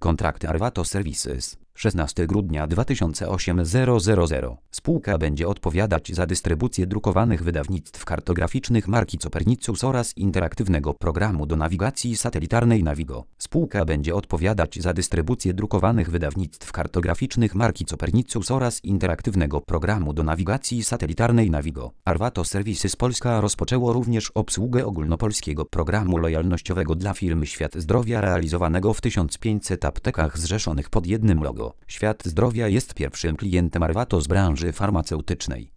Kontrakt Arvato Services. 16 grudnia 2008 Spółka będzie odpowiadać za dystrybucję drukowanych wydawnictw kartograficznych marki Copernicus oraz interaktywnego programu do nawigacji satelitarnej Navigo. Spółka będzie odpowiadać za dystrybucję drukowanych wydawnictw kartograficznych marki Copernicus oraz interaktywnego programu do nawigacji satelitarnej Navigo. Arvato Services Polska rozpoczęło również obsługę ogólnopolskiego programu lojalnościowego dla firmy Świat Zdrowia realizowanego w 1500 aptekach zrzeszonych pod jednym logo. Świat Zdrowia jest pierwszym klientem Arvato z branży farmaceutycznej.